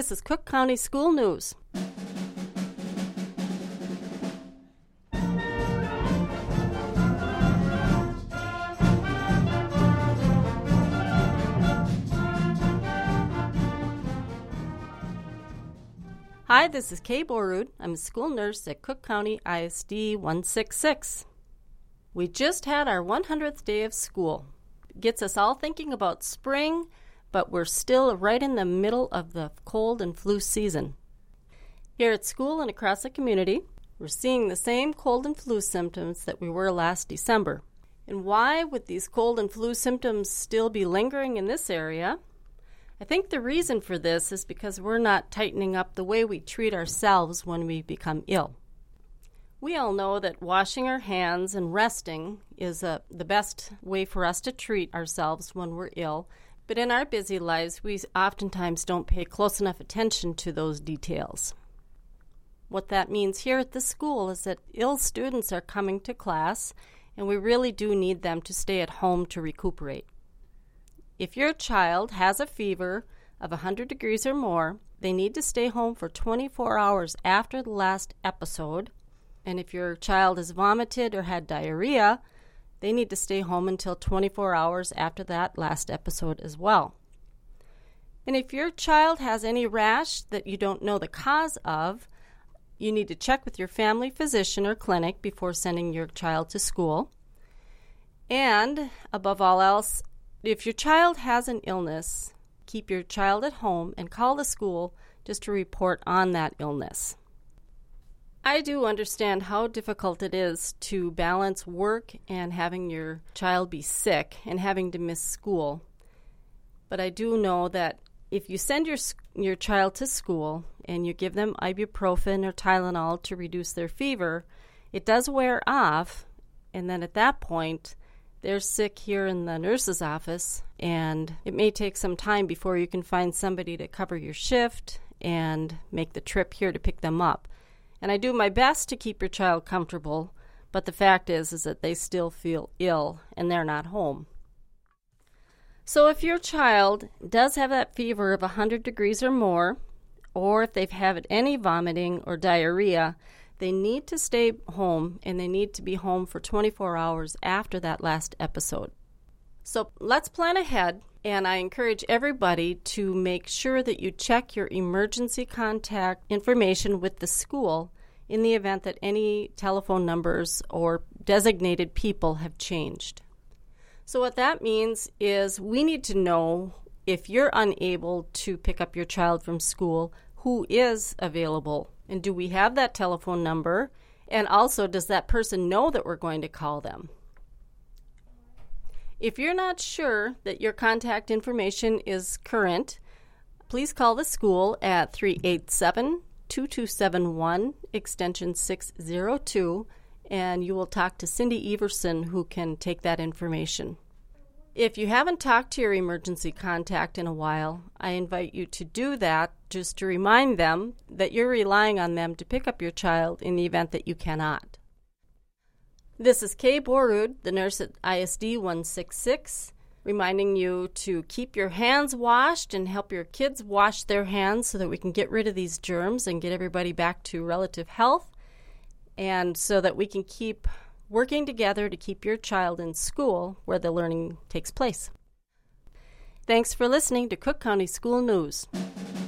This is Cook County School News. Hi, this is Kay Borud. I'm a school nurse at Cook County ISD 166. We just had our 100th day of school. It gets us all thinking about spring, but we're still right in the middle of the cold and flu season. Here at school and across the community, we're seeing the same cold and flu symptoms that we were last December. And why would these cold and flu symptoms still be lingering in this area? I think the reason for this is because we're not tightening up the way we treat ourselves when we become ill. We all know that washing our hands and resting is the best way for us to treat ourselves when we're ill, but in our busy lives, we oftentimes don't pay close enough attention to those details. What that means here at the school is that ill students are coming to class, and we really do need them to stay at home to recuperate. If your child has a fever of 100 degrees or more, they need to stay home for 24 hours after the last episode. And if your child has vomited or had diarrhea, they need to stay home until 24 hours after that last episode as well. And if your child has any rash that you don't know the cause of, you need to check with your family physician or clinic before sending your child to school. And above all else, if your child has an illness, keep your child at home and call the school just to report on that illness. I do understand how difficult it is to balance work and having your child be sick and having to miss school. But I do know that if you send your child to school and you give them ibuprofen or Tylenol to reduce their fever, it does wear off, and then at that point, they're sick here in the nurse's office, and it may take some time before you can find somebody to cover your shift and make the trip here to pick them up. And I do my best to keep your child comfortable, but the fact is that they still feel ill and they're not home. So if your child does have that fever of 100 degrees or more, or if they've had any vomiting or diarrhea, they need to stay home, and they need to be home for 24 hours after that last episode. So let's plan ahead, and I encourage everybody to make sure that you check your emergency contact information with the school in the event that any telephone numbers or designated people have changed. So what that means is we need to know if you're unable to pick up your child from school, who is available. And do we have that telephone number? And also, does that person know that we're going to call them? If you're not sure that your contact information is current, please call the school at 387-2271, extension 602, and you will talk to Cindy Everson, who can take that information. If you haven't talked to your emergency contact in a while, I invite you to do that just to remind them that you're relying on them to pick up your child in the event that you cannot. This is Kay Borud, the nurse at ISD 166, reminding you to keep your hands washed and help your kids wash their hands so that we can get rid of these germs and get everybody back to relative health, and so that we can keep working together to keep your child in school where the learning takes place. Thanks for listening to Cook County School News.